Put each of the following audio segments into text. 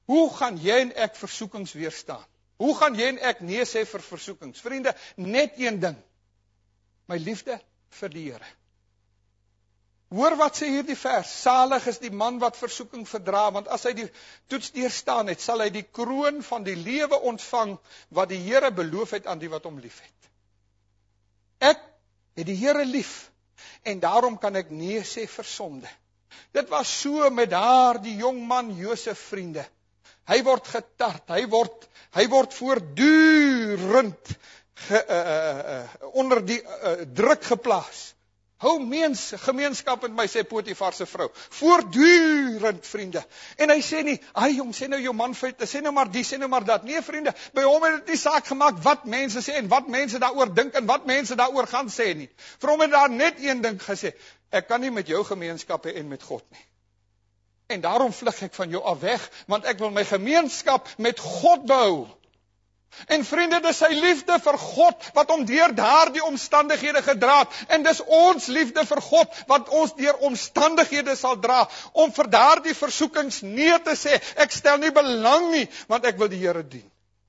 Hoe gaan jy en ek versoekings weerstaan? Hoe gaan jy en ek nee sê vir versoekings? Vriende, net een ding. My liefde vir die Here. Hoor wat sê hierdie vers, salig is die man wat versoeking verdra, want as hy die toets deurstaan het, sal hy die kroon van die lewe ontvang, wat die Here beloof het aan die wat hom lief het. Ek het die Here lief, en daarom kan ek nee sê vir sonde. Dit was so met die jong man Josef, vriende. Hy word getart, hy word voortdurend onder die druk geplaas. Hou gemeenskap met my, sê Potifar se vrou. Voortdurend, vriende. En hy sê nie, jong, sê nou jou man feite, sê nou maar die, sê nou maar dat. Nee, vriende, by hom het dit nie saak gemaak wat mense sê en wat mense daaroor dink en wat mense daaroor gaan sê nie. Vir hom het daar net een ding gesê, ek kan nie met jou gemeenskap hê en met God nie. En daarom vlug ek van jou af weg, want ek wil my gemeenskap met God behou. En vriende, dis sy liefde vir God, wat hom deur daardie omstandighede gedra het, en dis ons liefde vir God, wat ons deur omstandighede sal dra, om vir daardie versoekings nee te sê, ek stel nie belang nie, want ek wil die Here dien.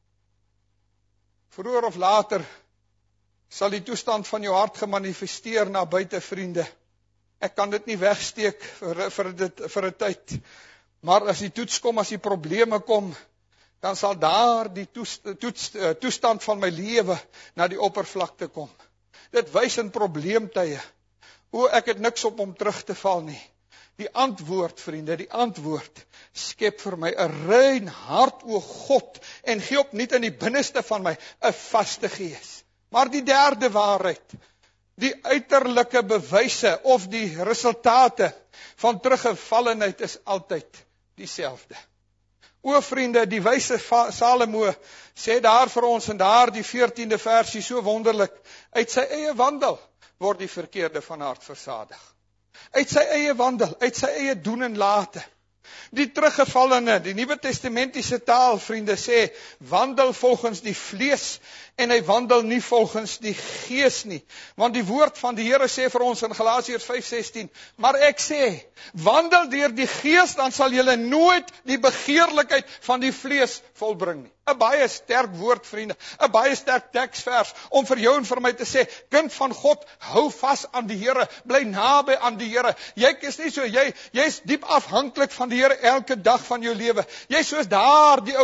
Vroeër of later, sal die toestand van jou hart gemanifesteer na buite, vriende. Ek kan dit nie wegsteek vir 'n tyd, maar as die toets kom, as die probleme kom, dan sal daar die toestand van my lewe na die oppervlakte kom. Dit wys in probleemtye. Ek het niks op om terug te val nie. Die antwoord, vriende, die antwoord skep vir my 'n rein hart, o God, en gee opnuut in die binneste van my 'n vaste gees. Maar die derde waarheid, die uiterlike bewyse of die resultate van teruggevallenheid is altyd dieselfde. O vriende, die wyse Salomo sê daar vir ons in daardie 14de versie so wonderlik, uit sy eie wandel word die verkeerde van hart versadig. Uit sy eie wandel, uit sy eie doen en late. Die teruggevallene, die Nuwe Testamentiese taal, vriende, sê, wandel volgens die vlees, en hy wandel nie volgens die gees nie. Want die woord van die Here sê vir ons in Galasiërs 5:16, maar ek sê, wandel deur die gees, dan sal julle nooit die begeerlikheid van die vlees volbring nie. 'n baie sterk woord, vriende, 'n baie sterk teksvers, om vir jou en vir my te sê, kind van God, hou vas aan die Here, bly naby aan die Here. Jy is nie so, jy's diep afhanklik van die Here elke dag van jou lewe. Jy's soos daar die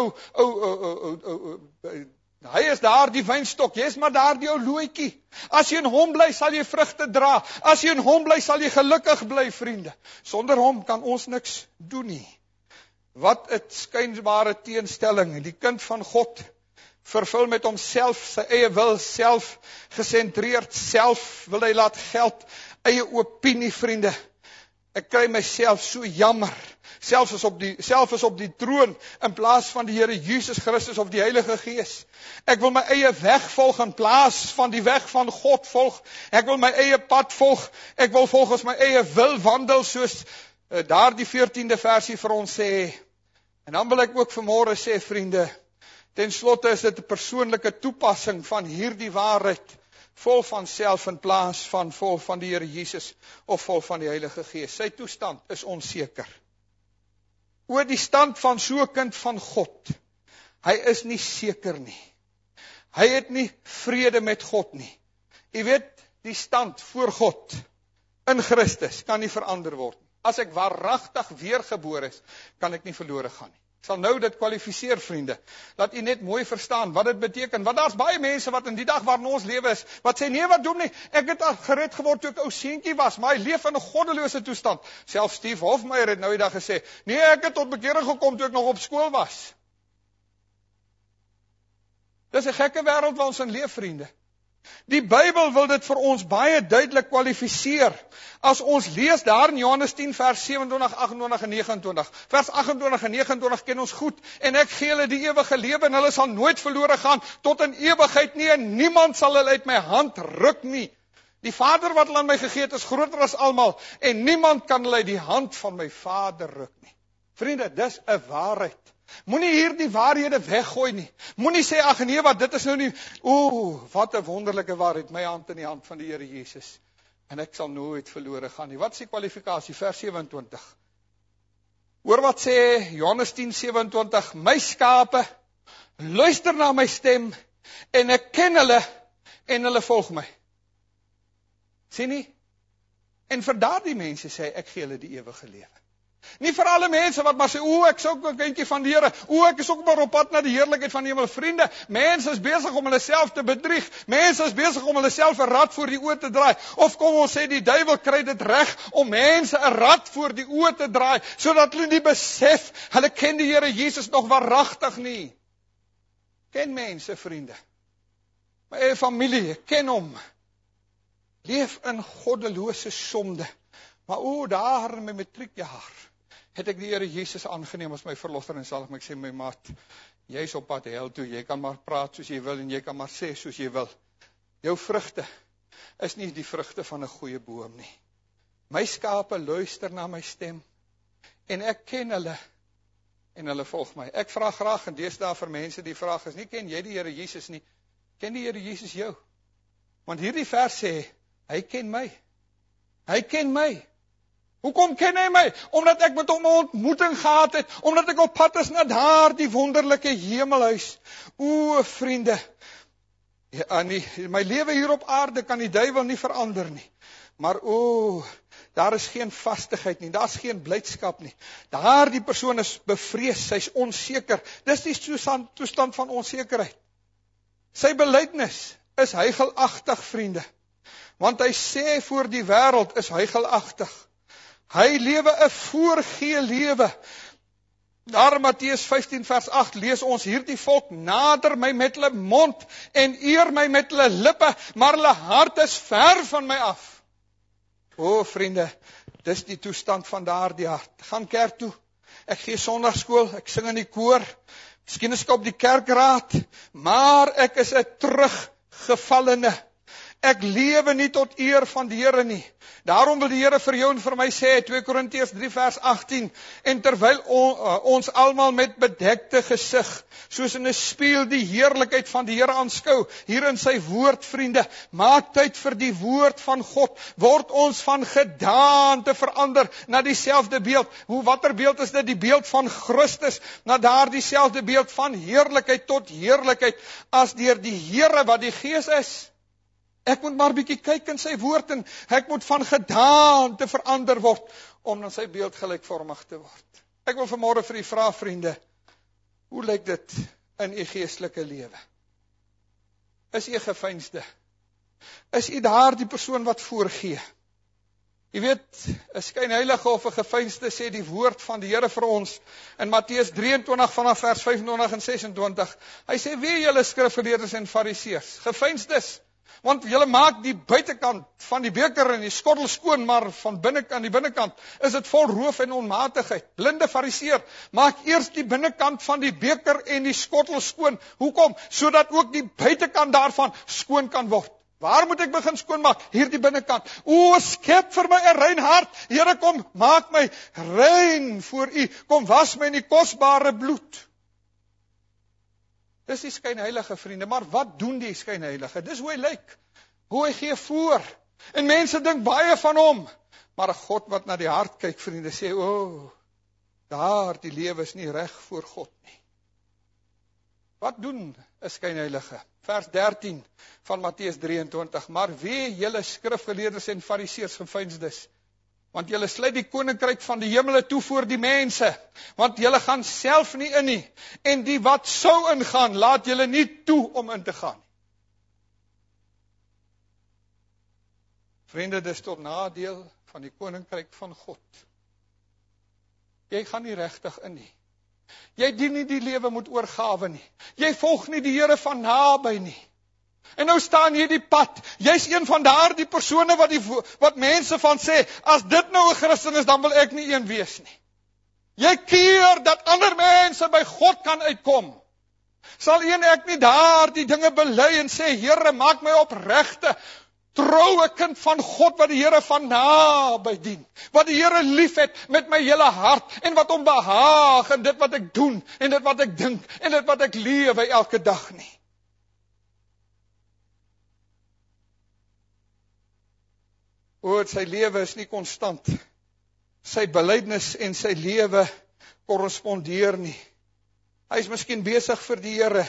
hy is daar die wynstok, jy is maar daar die ou looitjie. As jy in hom bly, sal jy vrugte dra. As jy in hom bly, sal jy gelukkig bly, vriende. Sonder hom kan ons niks doen nie. Wat 'n skynbare teenstelling. Die kind van God, vervul met homself, sy eie wil, self gesentreerd, self wil hy laat geld, eie opinie, vriende. Ek kry myself so jammer. Self is op die troon in plaas van die Here Jesus Christus of die Heilige Gees. Ek wil my eie weg volg in plaas van die weg van God volg. Ek wil my eie pad volg. Ek wil volgens my eie wil wandel, soos daar die 14de versie vir ons sê. En dan wil ek ook vanmôre sê, vriende, ten slotte is dit 'n persoonlike toepassing van hierdie waarheid, vol van self in plaas van vol van die Here Jesus of vol van die Heilige Gees. Sy toestand is onseker. Oor die stand van so 'n kind van God, hy is nie seker nie. Hy het nie vrede met God nie. Jy weet, die stand voor God in Christus kan nie verander word nie. As ek waaragtig weergebore is, kan ek nie verlore gaan nie. Ek sal nou dit kwalifiseer, vriende, dat u net mooi verstaan wat dit beteken, want daar's baie mense wat in die dag waarin ons lewe is, wat sê, nee, wat doen nie, ek het gered geword toe ek ou seentjie was, maar hy leef in 'n goddelose toestand. Selfs Steve Hofmeyer het nou die dag gesê, nee, ek het tot bekering gekom toe ek nog op skool was. Dis 'n gekke wêreld waar ons in leef, vriende. Die Bybel wil dit vir ons baie duidelik kwalifiseer. As ons lees daar in Johannes 10 vers 27, 28 en 29. Vers 28 en 29 ken ons goed. En ek gee hulle die ewige lewe en hulle sal nooit verlore gaan tot in ewigheid nie, en niemand sal hulle uit my hand ruk nie. Die Vader wat hulle aan my gegee het is groter as almal, en niemand kan hulle uit die hand van my Vader ruk nie. Vriende, dis 'n waarheid. Moenie hierdie waarhede weggooi nie. Moenie sê, ag nee, wat dit is nou nie. Wat 'n wonderlike waarheid, my hand in die hand van die Here Jesus. En ek sal nooit verlore gaan nie. Wat is die kwalifikasie? Vers 27. Hoor wat sê Johannes 10:27, my skape luister na my stem en ek ken hulle en hulle volg my. Sien nie? En vir daardie mense sê ek gee hulle die ewige lewe. Nie vir alle mense wat maar sê, ek is ook 'n kindjie van die Here, ek is ook maar op pad na die heerlikheid van die hemel. Vriende, mense is besig om hulle self te bedrieg. Mense is besig om hulle self 'n rad voor die oë te draai. Of kom ons sê die duiwel kry dit reg om mense 'n rad voor die oë te draai, sodat hulle nie besef, hulle ken die Here Jesus nog waaragtig nie. Ken mense, vriende. My eie familie, ken hom. Leef in goddelose sonde. Maar daar in my matriekjaar het ek die Here Jesus aangeneem as my verlosser en salig. Ek sê my maat, jy is op pad hel toe, jy kan maar praat soos jy wil en jy kan maar sê soos jy wil. Jou vrugte is nie die vrugte van 'n goeie boom nie. My skape luister na my stem en ek ken hulle en hulle volg my. Ek vra graag en deesdae vir mense die vraag is nie, ken jy die Here Jesus nie? Ken die Here Jesus jou? Want hierdie vers sê, hy ken my. Hy ken my. Hoekom ken hy my? Omdat ek met hom 'n ontmoeting gehad het, omdat ek op pad is na daardie wonderlike hemelhuis. Vriende, my lewe hier op aarde kan die duiwel nie verander nie. Maar daar is geen vastigheid nie, daar is geen blydskap nie. Daardie persoon is bevrees, hy's onseker. Dis die toestand van onsekerheid. Sy belydenis is huigelagtig, vriende. Want hy sê voor die wêreld is huigelagtig. Hy lewe 'n voorgee lewe. Daar in Matteus 15 vers 8 lees ons, hierdie volk nader my met hulle mond en eer my met hulle lippe, maar hulle hart is ver van my af. Vriende, dis die toestand van daardie hart. Gaan kerk toe, ek gee sonndagskool, ek sing in die koor, miskien is ek op die kerkraad, maar ek is 'n teruggevallene. Ek lewe nie tot eer van die Here nie. Daarom wil die Here vir jou en vir my sê, 2 Korintiërs 3 vers 18, en terwyl ons almal met bedekte gesig, soos in 'n spieël die heerlikheid van die Here aanskou, hier in sy woord, vriende, maak tyd vir die woord van God, word ons van gedaante verander na dieselfde beeld. Watter beeld is dit? Die beeld van Christus, na daardie selfde beeld van heerlikheid tot heerlikheid, as deur die Here wat die Gees is. Ek moet maar bietjie kyk in sy woord en ek moet van gedaante verander word om na sy beeld gelykvormig te word. Ek wil vanmôre vir u vra, vriende, hoe lyk dit in u geestelike lewe? Is u geveinsde? Is u daardie persoon wat voorgee? Jy weet, 'n skynheilige of 'n geveinsde sê die woord van die Here vir ons in Matteus 23 vanaf vers 25 en 26. Hy sê, wee julle skrifgeleerdes en fariseërs, geveinsdes, want julle maak die buitekant van die beker en die skottel skoon, maar aan die binnekant is dit vol roof en onmatigheid. Blinde fariseer, maak eers die binnekant van die beker en die skottel skoon. Hoekom? Sodat ook die buitekant daarvan skoon kan word. Waar moet ek begin skoonmaak? Hier die binnekant. Skep vir my 'n rein hart. Here, kom, maak my rein voor u. Kom, was my in die kosbare bloed. Dis die skynheilige, vriende, maar wat doen die skynheilige? Dis hoe hy lyk, hoe hy gee voor. En mense dink baie van hom, maar 'n God wat na die hart kyk, vriende, sê, daar die lewe is nie reg voor God nie. Wat doen 'n skynheilige? Vers 13 van Matteus 23, maar wee julle skrifgeleerdes en fariseërs, geveinsdes, want julle sluit die koninkryk van die hemele toe voor die mense, want julle gaan self nie in nie, en die wat sou ingaan, laat julle nie toe om in te gaan. Vriende, dis tot nadeel van die koninkryk van God. Jy gaan nie regtig in nie. Jy dien nie die lewe met oorgawe nie. Jy volg nie die Here van naby nie. En nou staan jy die pad. Jy's een van daardie persone wat mense van sê, as dit nou 'n Christen is, dan wil ek nie een wees nie. Jy keer dat ander mense by God kan uitkom. Sal ek nie daardie dinge bely en sê, Here, maak my opregte, troue kind van God wat die Here van naby dien, wat die Here liefhet met my hele hart en wat hom behaag in dit wat ek doen en dit wat ek dink en dit wat ek lewe elke dag nie. Sy lewe is nie konstant. Sy belydenis en sy lewe korrespondeer nie. Hy is miskien besig vir die Here.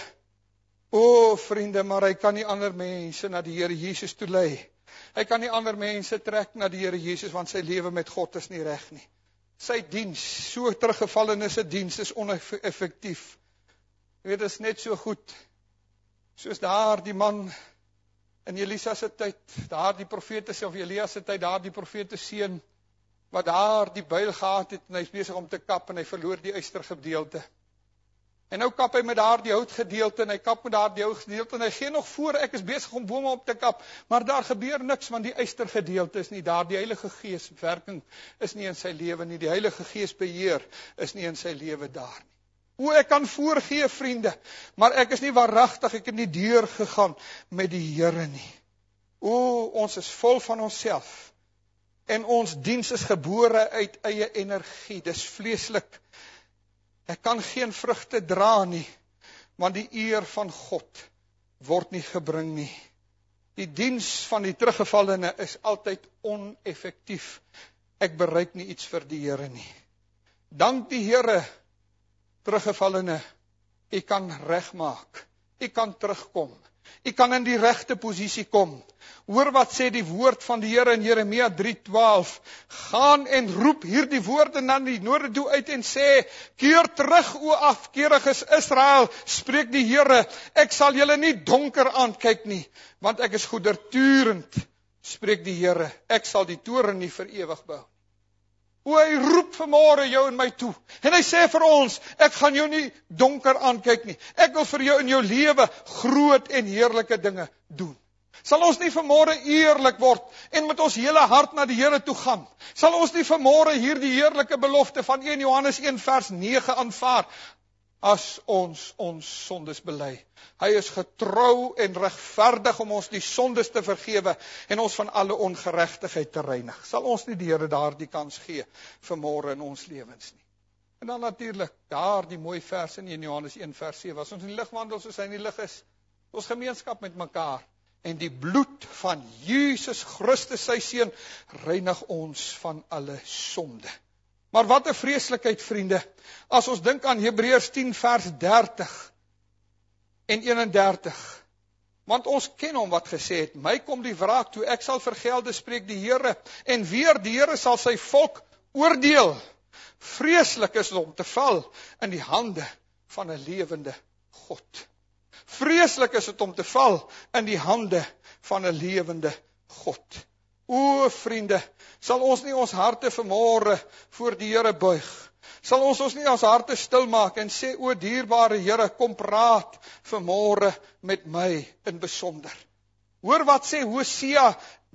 O vriende, maar hy kan nie ander mense na die Here Jesus toe lei. Hy kan nie ander mense trek na die Here Jesus, want sy lewe met God is nie reg nie. Sy diens, so teruggevallene se diens is oneffektief. Jy weet, dit is net so goed, soos daar die man in Elisa se tyd, daar die profete of Elia se tyd, daar die profete seun, wat daar die byl gehad het, en hy is besig om te kap, en hy verloor die ystergedeelte. En nou kap hy met daar die houtgedeelte, en hy kap met daar die houtgedeelte, en hy gee nog voor, ek is besig om bome op te kap, maar daar gebeur niks, want die ystergedeelte is nie daar, die Heilige Gees werking is nie in sy lewe nie, die Heilige Gees beheer is nie in sy lewe daar nie. O, ek kan voorgee, vriende, maar ek is nie waaragtig, ek het nie deur gegaan met die Here nie. O, ons is vol van onsself, en ons diens is gebore uit eie energie, dis vleeslik. Ek kan geen vrugte dra nie, want die eer van God word nie gebring nie. Die diens van die teruggevallene is altyd oneffektief. Ek bereik nie iets vir die Here nie. Dank die Here, teruggevallene, u kan regmaak, u kan terugkom, u kan in die regte posisie kom. Hoor wat sê die woord van die Here in Jeremia 3:12, gaan en roep hierdie woorde na die noorde toe uit en sê, keer terug o afkeeriges Israel, spreek die Here, ek sal julle nie donker aankyk nie, want ek is goederturend, spreek die Here, ek sal die toren nie vir ewig bou. O, hy roep vanmôre jou en my toe, en hy sê vir ons, ek gaan jou nie donker aankyk nie, ek wil vir jou in jou lewe groot en heerlike dinge doen. Sal ons nie vanmôre eerlik word en met ons hele hart na die Here toe gaan? Sal ons nie vanmôre hierdie heerlike belofte van 1 Johannes 1 vers 9 aanvaar? As ons sondes bely. Hy is getrou en regverdig om ons die sondes te vergewe en ons van alle ongeregtigheid te reinig. Sal ons nie die Here daardie kans gee vanmôre in ons lewens nie? En dan natuurlik, daar die mooi vers in 1 Johannes 1 vers 7, as ons in die lig wandel soos hy in die lig is, ons gemeenskap met mekaar, en die bloed van Jesus Christus sy seun reinig ons van alle sonde. Maar wat 'n vreeslikheid, vriende, as ons dink aan Hebreërs 10 vers 30 en 31, want ons ken hom wat gesê het, my kom die wraak toe, ek sal vergelde, spreek die Here, en weer die Here sal sy volk oordeel. Vreeslik is om te val in die hande van 'n lewende God. Vreeslik is dit om te val in die hande van 'n lewende God. O vriende, sal ons nie ons harte vanmôre voor die Here buig? Sal ons nie ons harte stil maak en sê, o dierbare Here, kom praat vanmôre met my in besonder. Hoor wat sê Hosea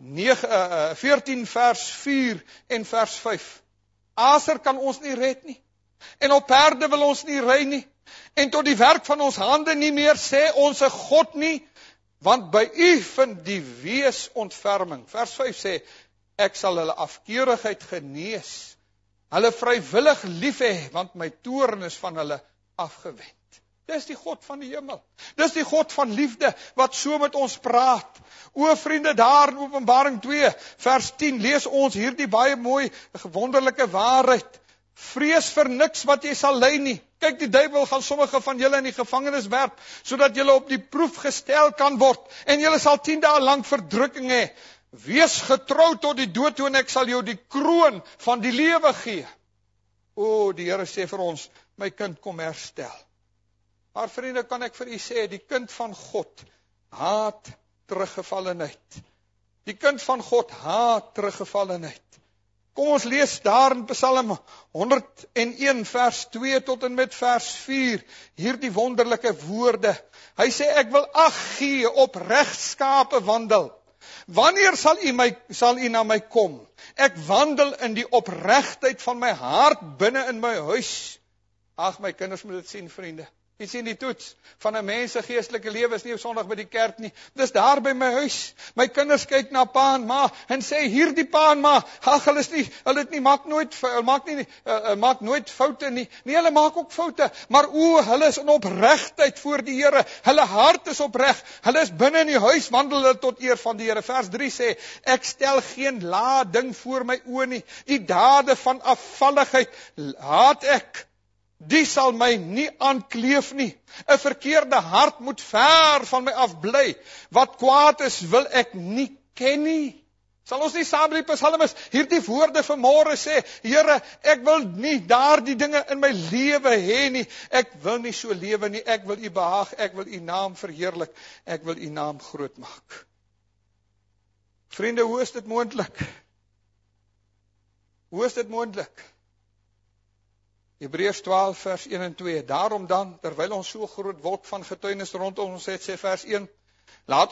14 vers 4 en vers 5. Aser kan ons nie red nie, en op perde wil ons nie ry nie, en tot die werk van ons hande nie meer sê ons 'n God nie, want by u vind die wees ontferming. Vers 5 sê, ek sal hulle afkeurigheid genees, hulle vrywillig lief hê, want my toorn is van hulle afgewend. Dis die God van die hemel. Dis die God van liefde wat so met ons praat. O vriende, daar in Openbaring 2 vers 10 lees ons hierdie baie mooi wonderlike waarheid. Vrees vir niks wat jy sal ly nie. Kyk, die duiwel gaan sommige van julle in die gevangenis werp, sodat julle op die proef gestel kan word, en julle sal 10 dae lank verdrukking hê. Wees getrou tot die dood toe, en ek sal jou die kroon van die lewe gee. O, die Here sê vir ons, my kind, kom herstel. Maar vriende, kan ek vir u sê, die kind van God haat teruggevallenheid. Die kind van God haat teruggevallenheid. Kom ons lees daar in Psalm 101 vers 2 tot en met vers 4, hierdie wonderlike woorde. Hy sê, ek wil ag gee op regskape wandel. Wanneer sal u na my kom? Ek wandel in die opregtheid van my hart binne in my huis. Ag, my kinders moet dit sien, vriende. Jy sien die toets van 'n mens se geestelike lewe is nie op Sondag by die kerk nie. Dis daar by my huis. My kinders kyk na pa en ma en sê, hierdie pa en ma, ag, hulle maak nooit foute nie. Nee, hulle maak ook foute, maar hulle is in opregtheid voor die Here. Hulle hart is opreg. Hulle is binne in die huis, wandel hulle tot eer van die Here. Vers 3 sê, ek stel geen lae ding voor my oë nie. Die dade van afvalligheid haat ek. die sal my nie aankleef nie. 'n Verkeerde hart moet ver van my af bly. Wat kwaad is, wil ek nie ken nie. Sal ons nie saam met die psalmis hierdie woorde vanmôre sê, Here, ek wil nie daardie dinge in my lewe hê nie. Ek wil nie so lewe nie. Ek wil U behaag. Ek wil U naam verheerlik. Ek wil U naam groot maak. Vriende, hoe is dit moontlik? Hoe is dit moontlik? Hebreërs 12 vers 1 en 2. Daarom dan, terwyl ons so groot wolk van getuienis rondom ons het, sê vers 1, laat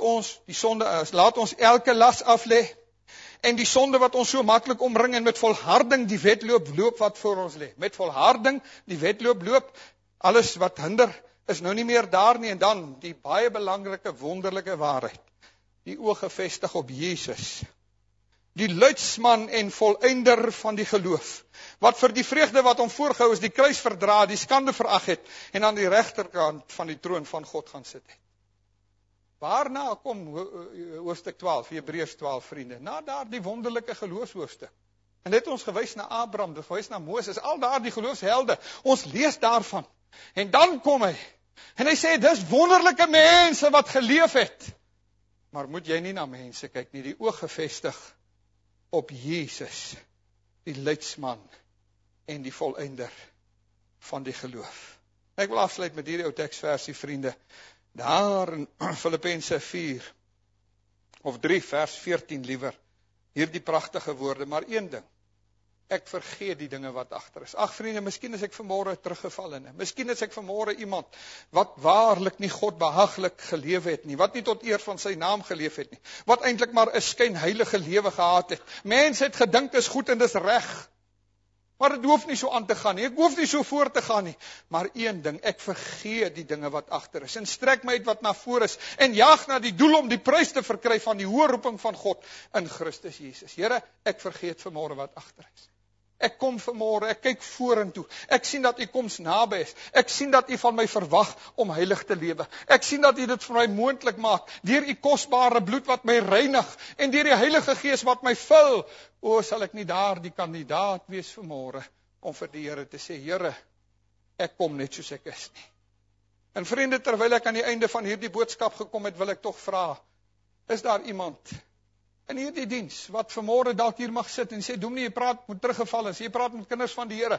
ons elke las af lê en die sonde wat ons so maklik omring en met volharding die wedloop wat voor ons lê. Met volharding die wedloop loop. Alles wat hinder is nou nie meer daar nie. En dan die baie belangrike wonderlike waarheid. Die oë gefestig op Jesus. Die leidsman en volëinder van die geloof, wat vir die vreugde wat hom voorgehou is, die kruis verdra, die skande verag het, en aan die regterkant van die troon van God gaan sit het. Waarna kom hoofstuk 12, Hebreërs 12, vriende? Na daardie wonderlike geloofshoofstuk. En dit ons gewys na Abraham, dit gewys na Moses, al daardie geloofshelde, ons lees daarvan. En dan kom hy, en hy sê, dis wonderlike mense wat geleef het. Maar moet jy nie na mense kyk nie, die oog gefestig op Jesus, die leidsman en die volëinder van die geloof. Ek wil afsluit met hierdie ou teksversie, vriende. Daar in Filippense 4 of 3 vers 14 liewer, hierdie pragtige woorde, maar een ding, ek vergeet die dinge wat agter is. Ag vriende, miskien is ek vanmôre teruggeval in. Miskien is ek vanmôre iemand wat waarlik nie God behaaglik geleef het nie, wat nie tot eer van sy naam geleef het nie, wat eintlik maar 'n skynheilige lewe gehad het. Mense het gedink dis goed en dis reg. Maar dit hoef nie so aan te gaan nie. Ek hoef nie so voort te gaan nie. Maar een ding, ek vergeet die dinge wat agter is en strek my uit wat na voor is en jaag na die doel om die prys te verkry van die hoë roeping van God in Christus Jesus. Here, ek vergeet vanmôre wat agter is. Ek kom vanmôre, ek kyk vorentoe. Ek sien dat U koms naby is. Ek sien dat U van my verwag om heilig te lewe. Ek sien dat U dit vir my moontlik maak deur U kosbare bloed wat my reinig en deur die Heilige Gees wat my vul. O, sal ek nie daardie kandidaat wees vanmôre om vir die Here te sê, Here, ek kom net soos ek is nie. En vriende, terwyl ek aan die einde van hierdie boodskap gekom het, wil ek tog vra, is daar iemand in hierdie diens wat vanmôre dalk hier mag sit en sê, Dominee, jy praat met teruggevalles, jy praat met kinders van die Here.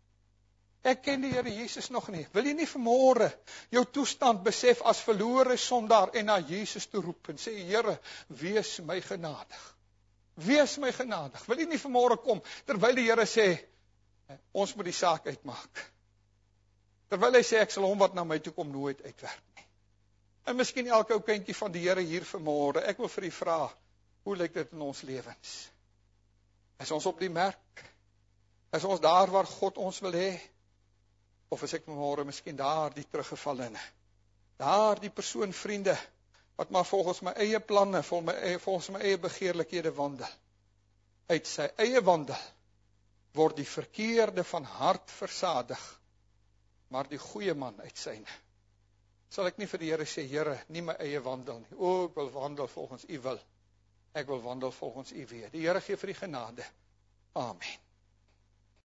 Ek ken die Here Jesus nog nie. Wil jy nie vanmôre jou toestand besef as verlore sondaar en na Jesus toe roep en sê, Here, wees my genadig. Wees my genadig. Wil jy nie vanmôre kom terwyl die Here sê, ons moet die saak uitmaak. Terwyl hy sê, ek sal hom wat na my toe kom nooit uitwerp nie. En miskien elke ou kindjie van die Here hier vanmôre, ek wil vir u vra, hoe lyk dit in ons lewens? Is ons op die merk? Is ons daar waar God ons wil hê? Of is ek vanmôre miskien daar die teruggevallene? Daar die persoon, vriende, wat maar volgens my eie planne, volgens my eie begeerlikhede wandel. Uit sy eie wandel word die verkeerde van hart versadig, maar die goeie man uit syne. Sal ek nie vir die Here sê, Here, nie my eie wandel nie. O, ek wil wandel volgens U wil. Ek wil wandel volgens U weë. Die Here gee vir die genade. Amen.